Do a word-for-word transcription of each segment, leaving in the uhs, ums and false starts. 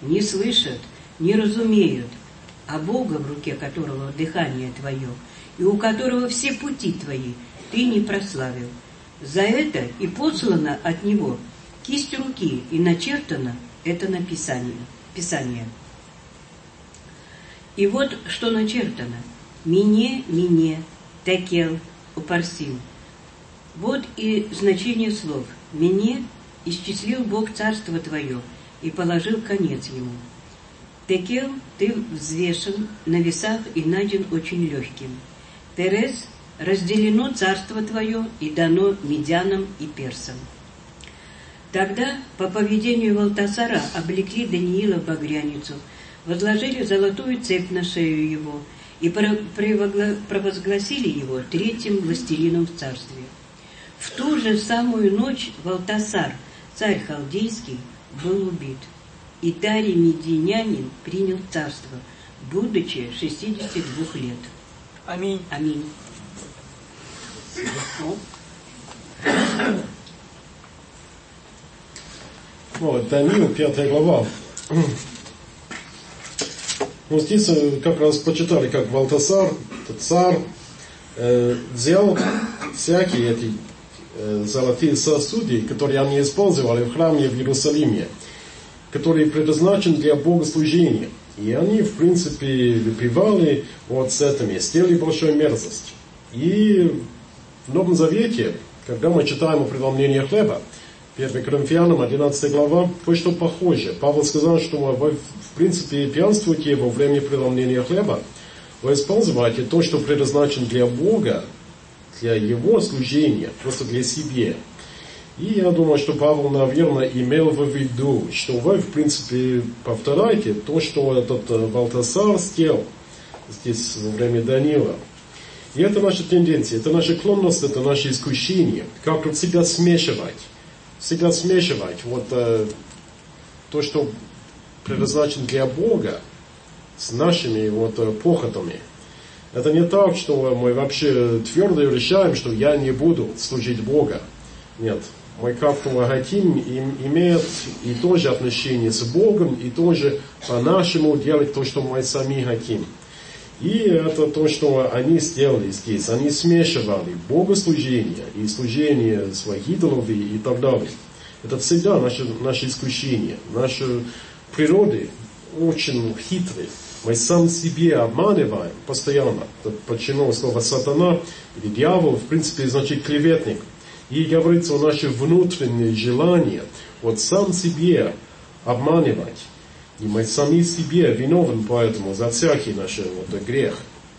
не слышат, не разумеют, а Бога, в руке которого дыхание твое, и у которого все пути твои, ты не прославил. За это и послано от него кисть руки, и начертано это написание, Писание. И вот что начертано. Мине, мине, текел, упарсим. Вот и значение слов. Мине исчислил Бог царство твое и положил конец ему. Текел ты взвешен на весах и найден очень легким. Перес разделено царство твое и дано медянам и персам. Тогда по поведению Валтасара облекли Даниила в багряницу, возложили золотую цепь на шею его и провозгласили его третьим властелином в царстве. В ту же самую ночь Валтасар, царь халдейский, был убит, и Дарий Мединянин принял царство, будучи шестидесяти двух лет. Аминь. Аминь. Вот, Даниил, пятая глава. Вот здесь как раз почитали, как Валтасар, царь, э, взял всякие эти э, золотые сосуды, которые они использовали в храме в Иерусалиме, которые предназначены для богослужения. И они, в принципе, выпивали вот с этими, сделали большую мерзость. И в Новом Завете, когда мы читаем о преломлении хлеба, первое Коринфянам, одиннадцатая глава, кое-что похоже. Павел сказал, что вы, в принципе, пьянствуете во время преломления хлеба, вы используете то, что предназначено для Бога, для Его служения, просто для себя. И я думаю, что Павел, наверное, имел в виду, что вы, в принципе, повторяете то, что этот Валтасар сделал здесь во время Даниила. И это наша тенденция, это наша склонность, это наше искушение. Как тут себя смешивать? Всегда смешивать вот э, то, что предназначено для Бога, с нашими вот э, похотами. Это не так, что мы вообще твердо решаем, что я не буду служить Бога. Нет, мы как-то хотим им, иметь и тоже отношение с Богом, и тоже по-нашему делать то, что мы сами хотим. И это то, что они сделали здесь. Они смешивали богослужение и служение своих идолов и, и так далее. Это всегда наше, наше искушение. Наши природы очень хитрые. Мы сам себе обманываем постоянно. Почему слово сатана или дьявол, в принципе, значит клеветник. И говорится о наших внутренних желаниях. Вот сам себе обманывать. И мы сами себе виновны поэтому за всякий наш вот, грех.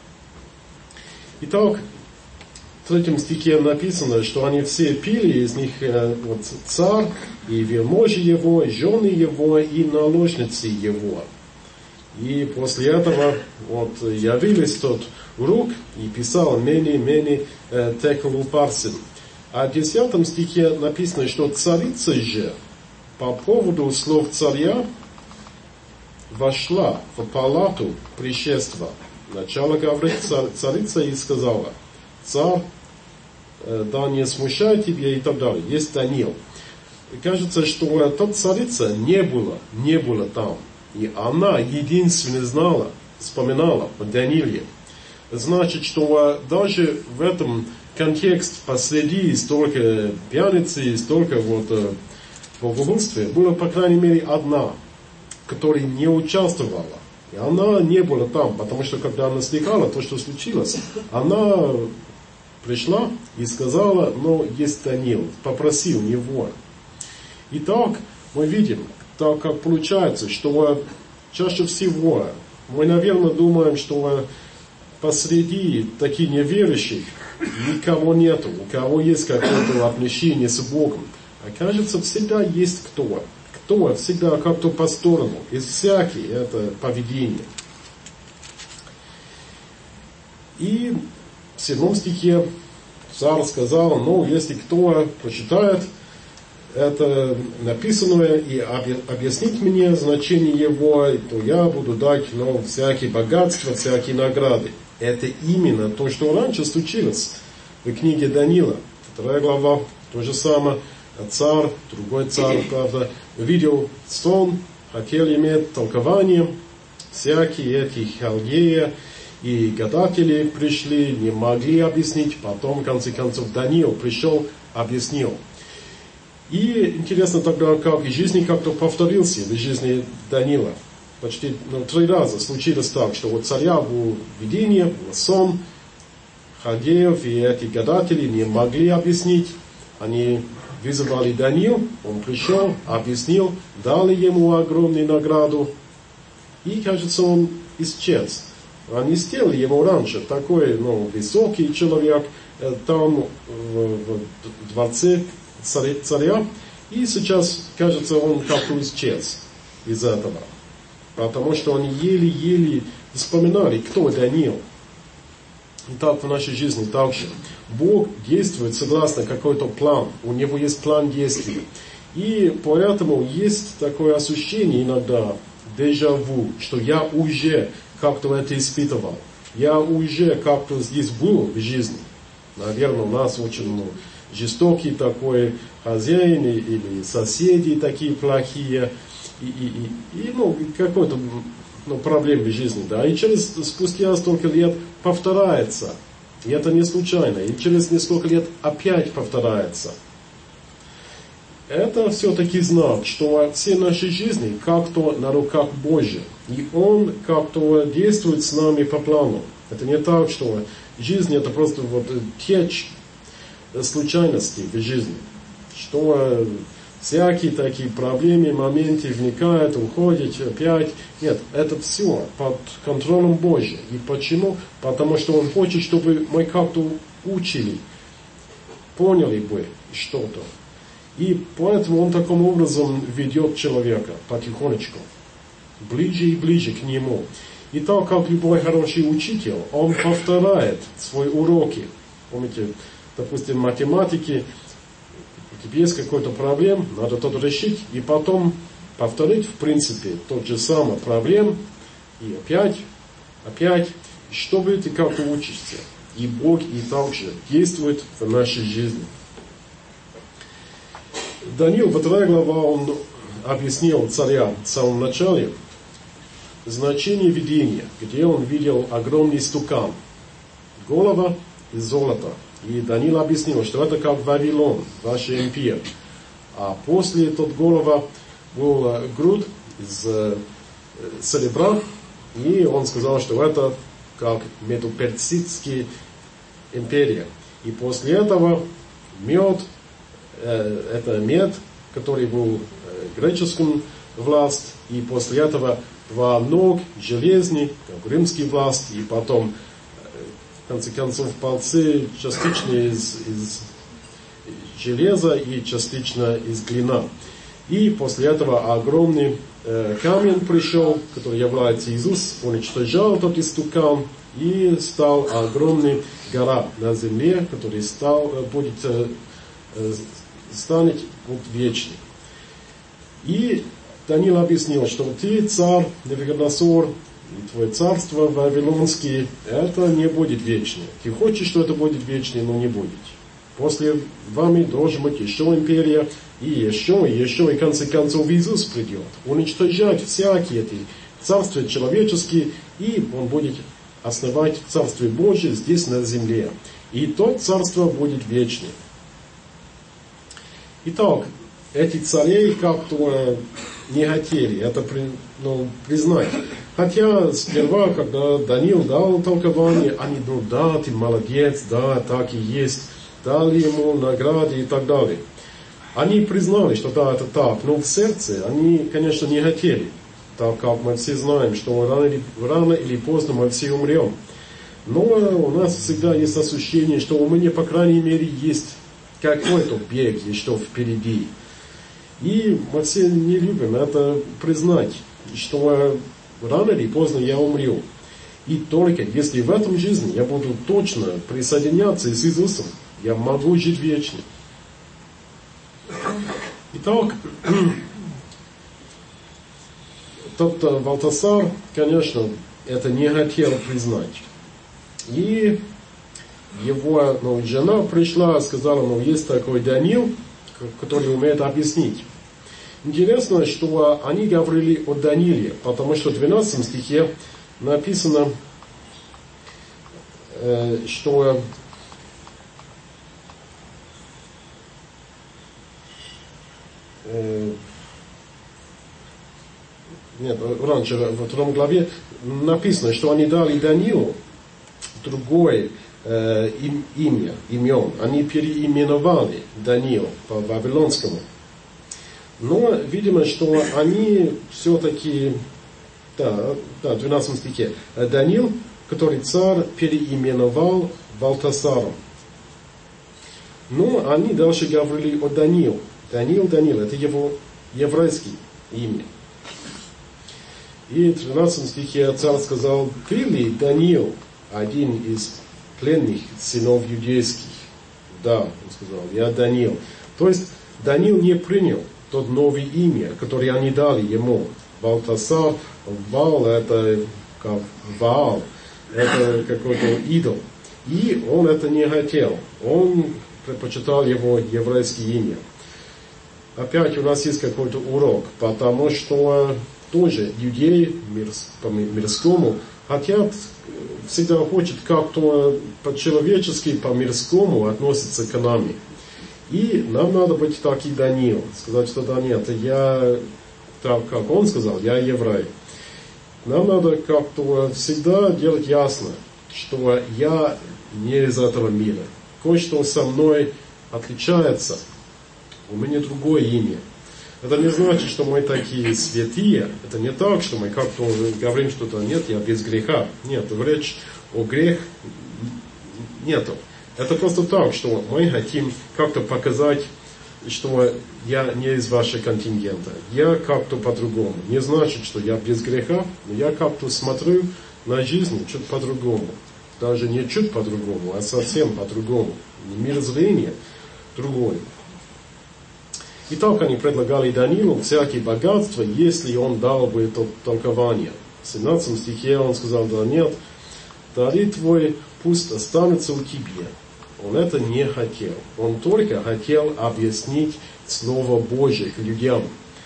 Итак, в третьем стихе написано, что они все пили, из них вот, царь, и вельможи его, и жены его, и наложницы его. И после этого вот, явились тот рук и писал «Мени, мени, текл упарсим». А в десятом стихе написано, что царица же по поводу слов царя вошла в палату пришества. Начало говорит царица и сказала: царь, да не смущай тебя и так далее. Есть Даниил. И кажется, что та царица не была, не была там. И она единственная знала, вспоминала о Данииле. Значит, что даже в этом контексте посреди столько пьяницы, столько вот богословия, была, по крайней мере, одна, которая не участвовала. И она не была там, потому что когда она слыхала то, что случилось, она пришла и сказала: но есть Даниил, попросил его. Итак, мы видим, так как получается, что чаще всего мы, наверное, думаем, что посреди таких неверующих никого нету, у кого есть какое-то отношение с Богом. Окажется, всегда есть кто. Кто всегда как-то по сторону. Из всяких это поведение. И в седьмом стихе царь сказал: ну, если кто прочитает это написанное и объяснит мне значение его, то я буду дать, ну, всякие богатства, всякие награды. Это именно то, что раньше случилось в книге Даниила. Вторая глава, то же самое. Царь, другой царь, правда, видел сон, хотел иметь толкование, всякие эти халдеи и гадатели пришли, не могли объяснить, потом, в конце концов, Даниил пришел, объяснил. И интересно тогда, как в жизни как-то повторился, в жизни Даниила. Почти ну, три раза случилось так, что вот царя было видение, был сон, халдеев и эти гадатели не могли объяснить. Они вызывали Даниил, он пришел, объяснил, дали ему огромную награду. И, кажется, он исчез. Они сделали его раньше, такой ну, высокий человек, там в дворце царя. И сейчас, кажется, он как-то исчез из этого. Потому что они еле-еле вспоминали, кто Даниил. И так в нашей жизни также. Бог действует согласно какой-то план. У него есть план действий. И поэтому есть такое ощущение иногда, дежавю, что я уже как-то это испытывал. Я уже как-то здесь был в жизни. Наверное, у нас очень ну, жестокий такой хозяин или соседи такие плохие. И, и, и, и ну, какой-то ну, проблем в жизни. Да. И через спустя столько лет повторяется. И это не случайно. И через несколько лет опять повторяется. Это все-таки знак, что все наши жизни как-то на руках Божьих. И Он как-то действует с нами по плану. Это не так, что жизнь это просто вот течь случайностей в жизни. Что всякие такие проблемы, моменты вникают, уходят опять. Нет, это все под контролем Божьим. И почему? Потому что Он хочет, чтобы мы как-то учили, поняли бы что-то. И поэтому Он таким образом ведет человека потихонечку, ближе и ближе к Нему. И так как любой хороший учитель, он повторяет свои уроки. Помните, допустим, математики, есть какой-то проблем, надо тот решить, и потом повторить, в принципе, тот же самый проблем, и опять, опять, чтобы ты как-то учишься. И Бог и также действует в нашей жизни. Даниил, вторая глава, он объяснил царя в самом начале значение видения, где он видел огромный стукан, голова из золота. И Даниил объяснил, что это как Вавилон, ваша империя. А после этого голова был груд из серебра, и он сказал, что это как Медоперсидская империя. И после этого мед, это мед, который был греческим власть, и после этого два ног, железный, как римский власть, и потом, в конце концов, пальцы частично из, из железа и частично из глина. И после этого огромный э, камень пришел, который является Иисус, уничтожал тот истукан, и стал огромная гора на земле, который стал, будет, э, станет вот, вечный. И Даниил объяснил, что ты, царь Навуходоносор, и твое царство вавилонское, это не будет вечное. Ты хочешь, что это будет вечное, но не будет. После вами должен быть еще империя, и еще, и еще, и в конце концов Иисус придет. Уничтожать всякие эти царства человеческие, и Он будет основать Царствие Божие здесь на земле. И то царство будет вечное. Итак, эти царей как-то не хотели это ну, признать. Хотя сперва, когда Даниил дал толкование, они ну да, ты молодец, да, так и есть, дали ему награды и так далее. Они признали, что да, это так, но в сердце они, конечно, не хотели, так как мы все знаем, что рано или, рано или поздно мы все умрем. Но у нас всегда есть ощущение, что у меня, по крайней мере, есть какой-то бег еще впереди. И мы все не любим это признать, что рано или поздно я умру. И только если в этом жизни я буду точно присоединяться с Иисусом, я могу жить вечно. Итак, тот Валтасар, конечно, это не хотел признать. И его ну, жена пришла и сказала, ну, есть такой Даниил, который умеет объяснить. Интересно, что они говорили о Данииле, потому что в двенадцатом стихе написано, что нет, раньше, во втором главе написано, что они дали Даниилу другое э, им, имя, имен. Они переименовали Даниил по вавилонскому. Но, видимо, что они все-таки, да, да, в двенадцатом стихе, Даниил, который царь переименовал Валтасаром. Но они дальше говорили о Даниил. Даниил, Даниил, это его еврейское имя. И в тринадцатом стихе царь сказал: ты ли Даниил, один из пленных сынов юдейских? Да, он сказал, я Даниил. То есть Даниил не принял тот новое имя, которое они дали ему. Валтасар, Вал, это как Ваал, это какой-то идол. И он это не хотел. Он предпочитал его еврейское имя. Опять у нас есть какой-то урок, потому что тоже иудеи по мирскому хотят, всегда хочет как-то по-человечески, по-мирскому относиться к нам. И нам надо быть так и Даниил. Сказать, что да нет, я, так как он сказал, я еврей. Нам надо как-то всегда делать ясно, что я не из этого мира. Кое-что со мной отличается. У меня другое имя. Это не значит, что мы такие святые. Это не так, что мы как-то говорим что-то, нет, я без греха. Нет, речь о грех нету. Это просто так, что мы хотим как-то показать, что я не из вашего контингента. Я как-то по-другому. Не значит, что я без греха, но я как-то смотрю на жизнь чуть по-другому. Даже не чуть по-другому, а совсем по-другому. Мирозрение другое. И так они предлагали Даниилу всякие богатства, если он дал бы это толкование. В семнадцатом стихе он сказал: да нет, дары твои пусть останутся у тебя. Он это не хотел. Он только хотел объяснить Слово Божие к людям.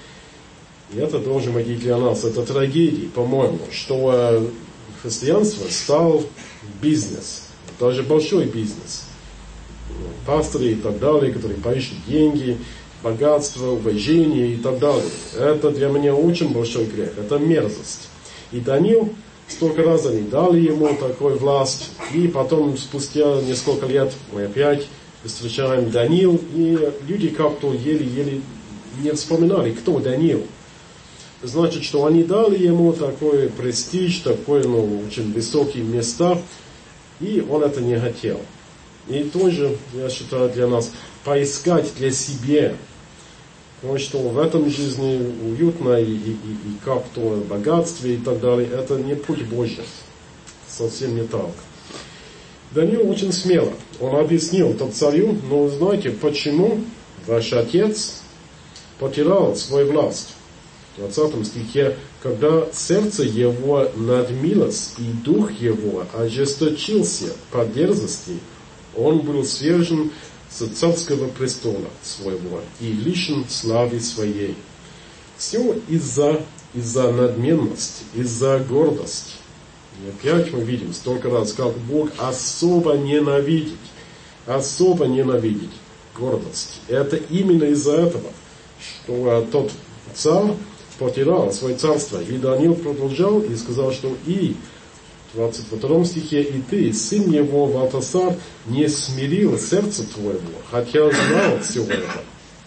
И это должен быть и для нас. Это трагедия, по-моему, что христианство стал бизнес. Даже большой бизнес. Пасторы и так далее, которые поищут деньги, богатство, уважение и так далее. Это для меня очень большой грех. Это мерзость. И Даниил, столько раз они дали ему такую власть. И потом, спустя несколько лет, мы опять встречаем Даниил. И люди как-то еле-еле не вспоминали, кто Даниил. Значит, что они дали ему такой престиж, такой, ну, очень высокие места. И он это не хотел. И тоже, я считаю, для нас поискать для себя, потому что в этом жизни уютно и, и, и, и как-то богатстве и так далее, это не путь Божий. Совсем не так. Даниил очень смело. Он объяснил тот царю: ну, знаете, почему ваш отец потерял свою власть? В двадцатом стихе: когда сердце его надмилось и дух его ожесточился по дерзости, он был свержен с царского престола своего и лишен славы своей. Все из-за из-за надменности, из-за гордости. И опять мы видим столько раз, как Бог особо ненавидит, особо ненавидит гордость. Это именно из-за этого, что тот царь потерял свое царство. И Даниил продолжал и сказал, что и в двадцать втором стихе: и ты, сын его Валтасар, не смирил сердце твоего, хотя знал все это.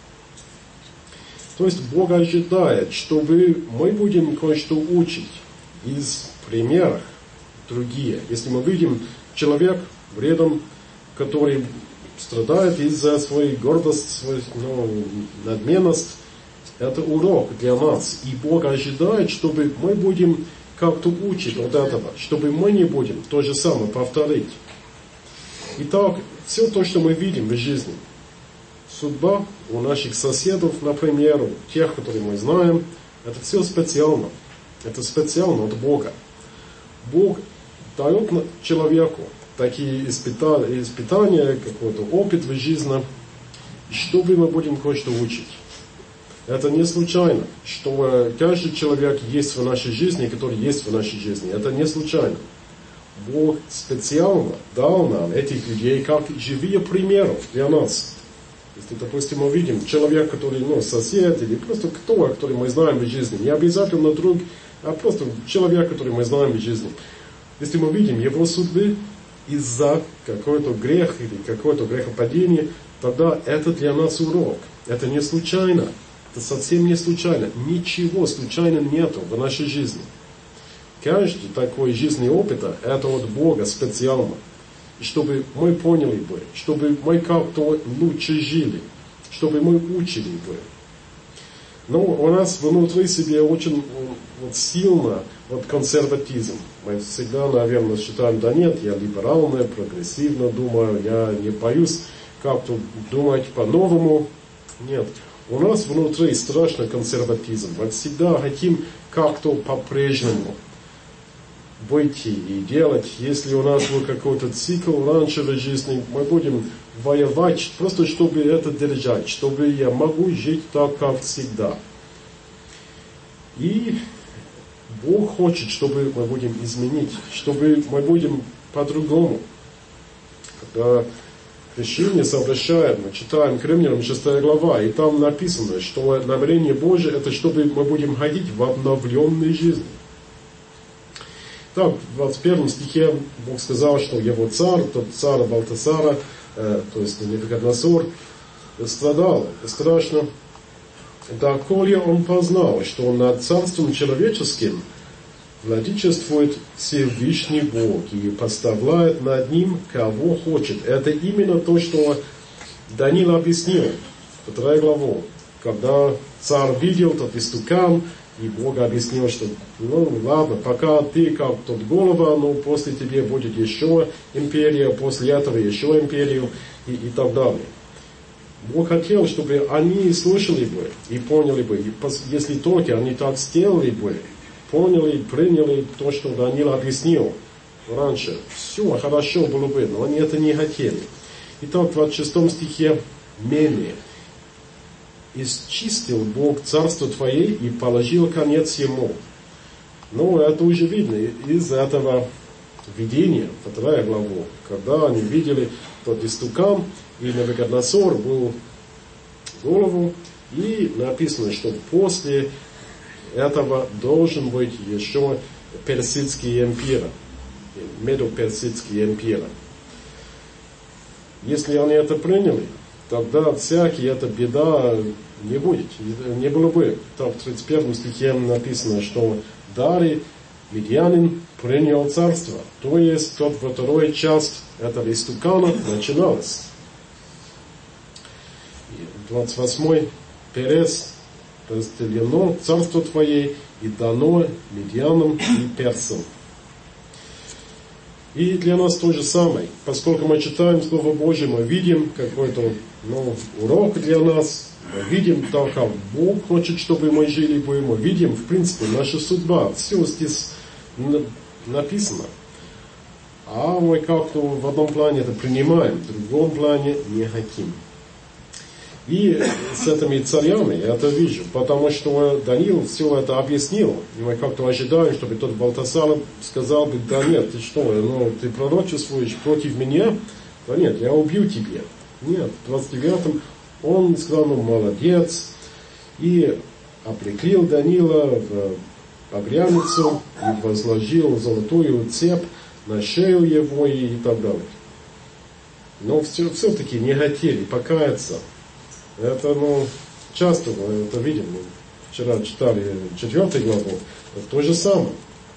То есть Бог ожидает, чтобы мы будем кое-что учить из примеров другие. Если мы видим человек рядом, который страдает из-за своей гордости, своей, ну, надменности, это урок для нас. И Бог ожидает, чтобы мы будем как-то учить вот этого, чтобы мы не будем то же самое повторить. Итак, все то, что мы видим в жизни, судьба у наших соседов, например, у тех, которые мы знаем, это все специально. Это специально от Бога. Бог дает человеку такие испытания, испытания, какой-то опыт в жизни, чтобы мы будем кое-что учить. Это не случайно, что каждый человек есть в нашей жизни, который есть в нашей жизни. Это не случайно. Бог специально дал нам этих людей как живые примеры для нас. Если, допустим, мы видим человека, который, ну, сосед или просто кто, который мы знаем в жизни, не обязательно друг, а просто человек, который мы знаем в жизни. Если мы видим его судьбы из-за какой-то грех или какое-то грехопадение, тогда это для нас урок. Это не случайно. Это совсем не случайно. Ничего случайно нету в нашей жизни. Каждый такой жизненный опыт – это от Бога специально. И чтобы мы поняли бы, чтобы мы как-то лучше жили, чтобы мы учили бы. Но у нас внутри себе очень вот, сильно вот, консерватизм. Мы всегда, наверное, считаем, да нет, я либеральный, прогрессивно думаю, я не боюсь как-то думать по-новому. Нет. У нас внутри страшный консерватизм. Мы всегда хотим как-то по-прежнему быть и делать. Если у нас был какой-то цикл раньше в жизни, мы будем воевать, просто чтобы это держать, чтобы я могу жить так, как всегда. И Бог хочет, чтобы мы будем изменить, чтобы мы будем по-другому. Когда крещение совершает, мы читаем к Римлянам шестая глава, и там написано, что намерение Божие это чтобы мы будем ходить в обновленной жизни. Так, в двадцать первом стихе Бог сказал, что его царь, тот царь Валтасара, э, то есть Навуходоносор, страдал страшно. Доколе он познал, что над царством человеческим владычествует Всевышний Бог и поставляет над ним, кого хочет. Это именно то, что Даниил объяснил, вторая глава, когда царь видел тот истукан, и Бог объяснил, что ну ладно, пока ты как тот голова, но после тебе будет еще империя, после этого еще империю и, и так далее. Бог хотел, чтобы они слышали бы и поняли бы, и если только они так сделали бы, поняли, приняли то, что Даниил объяснил раньше, все хорошо было бы, но они это не хотели. Итак, в двадцать шестом стихе менее. «Исчистил Бог царство твое и положил конец ему». Ну, это уже видно из этого видения, вторая глава, когда они видели тот истукан, и Навуходоносор был голову, и написано, что после этого должен быть еще персидский империя, медоперсидский империя. Если они это приняли, тогда всякие эта беда не будет, не было бы. Там в тридцать первом стихе написано, что Дарий, медианин, принял царство. То есть, тот вторая часть этого истукана начиналась. двадцать восьмой Перес разделено царство твое и дано медианам и персам. И для нас то же самое. Поскольку мы читаем Слово Божие, мы видим какой-то ну, урок для нас. Мы видим то, как Бог хочет, чтобы мы жили бы. Мы видим, в принципе, наша судьба. Все здесь написано. А мы как-то в одном плане это принимаем, в другом плане не хотим. И с этими царями я это вижу, потому что Даниил все это объяснил. И мы как-то ожидаем, чтобы тот Валтасар сказал бы, да нет, ты что, ну, ты пророчествуешь против меня? Да нет, я убью тебя. Нет, в двадцать девятом он сказал, ну, молодец, и облеклил Даниила в погряницу и возложил золотую цепь на шею его и так далее. Но все, все-таки не хотели покаяться. Это, ну, часто мы это видим. Мы вчера читали четвертую главу. Это то же самое.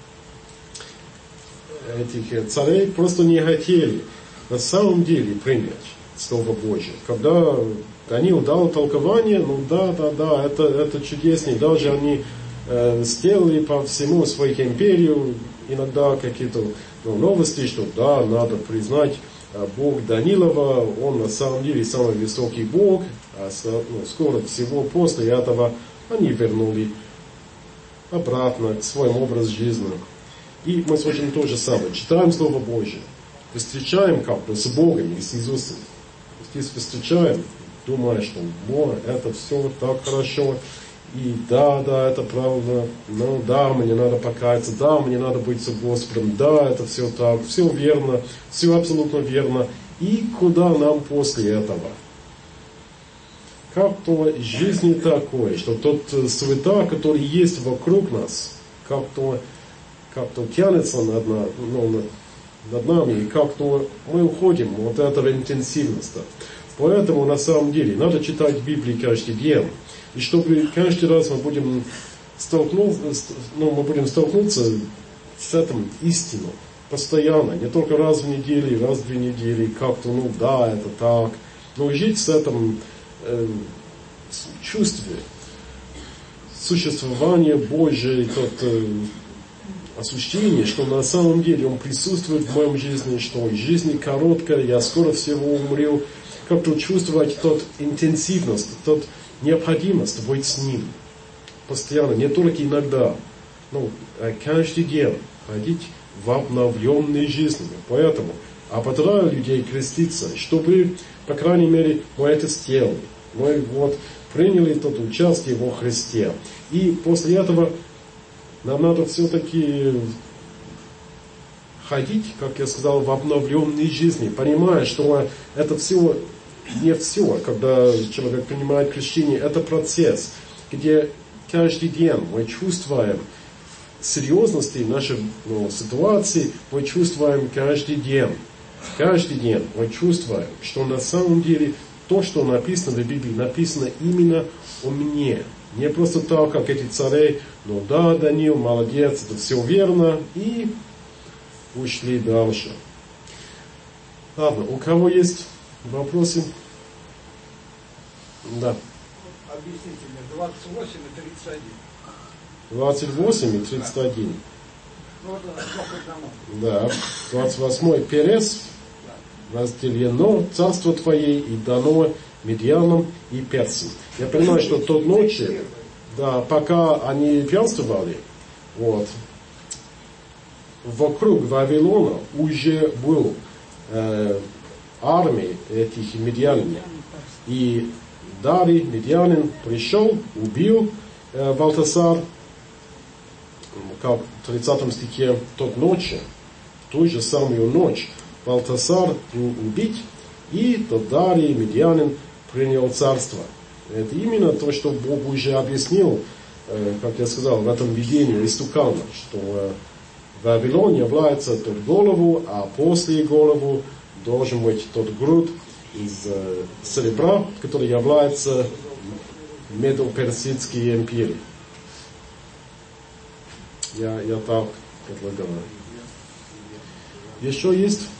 Этих царей просто не хотели на самом деле принять Слово Божие. Когда Даниил дал толкование, ну да, да, да, это, это чудесно. Даже они э, сделали по всему свою империю иногда какие-то ну, новости, что да, надо признать Бог Данилова, он на самом деле самый высокий Бог, а ну, скоро всего после этого они вернули обратно к своему образу жизни. И мы смотрим то же самое. Читаем Слово Божие, встречаем как бы с Богом и с Иисусом. Здесь встречаем думая, что о, это все так хорошо, и да, да, это правда, ну да, мне надо покаяться, да, мне надо быть с Господом, да, это все так, все верно, все абсолютно верно. И куда нам после этого? Как-то жизнь не такой, что тот суета, который есть вокруг нас, как-то как-то тянется над, ну, над нами, и как-то мы уходим от этого интенсивности. Поэтому на самом деле надо читать Библию каждый день. И чтобы каждый раз мы будем столкнуться, ну, мы будем столкнуться с этим истиной постоянно, не только раз в неделю, раз в две недели, как-то, ну да, это так, но жить с этим э, чувством существования Божьей, тот э, ощущение, что на самом деле Он присутствует в моей жизни, что жизнь короткая, я скоро всего умру, как-то чувствовать тот интенсивность, тот необходимость быть с Ним постоянно, не только иногда, но каждый день ходить в обновленной жизни. Поэтому ободряю людей креститься, чтобы, по крайней мере, мы это сделали. Мы вот приняли тот участие во Христе. И после этого нам надо все-таки ходить, как я сказал, в обновленной жизни, понимая, что это все не все, когда человек принимает крещение, это процесс, где каждый день мы чувствуем серьезности нашей ну, ситуации, мы чувствуем каждый день. Каждый день мы чувствуем, что на самом деле то, что написано в Библии, написано именно о мне. Не просто так, как эти цари, ну да, Даниил, молодец, это все верно, и ушли дальше. Ладно, у кого есть вопросы? Да. Объясните мне, двадцать восемь и тридцать один. двадцать восемь и тридцать один. Ну, это одному. Да. двадцать восьмой. Перес разделено царство Твое и дано медианам и персам. Я понимаю, что тот ночи, да, пока они пьянствовали, вот, вокруг Вавилона уже был э, армия этих медианин. И Дарий, медианин, пришел, убил э, Валтасар, как в тридцатом стихе, тот ночи, в ту же самую ночь, Валтасар был убить, и тот Дарий, медианин, принял царство. Это именно то, что Бог уже объяснил, э, как я сказал, в этом видении истукана, что э, Вавилон является тот голову, а после голову должен быть тот груд из э, серебра, который является Медо-Персидской империей. Я, я так предлагаю. Еще есть?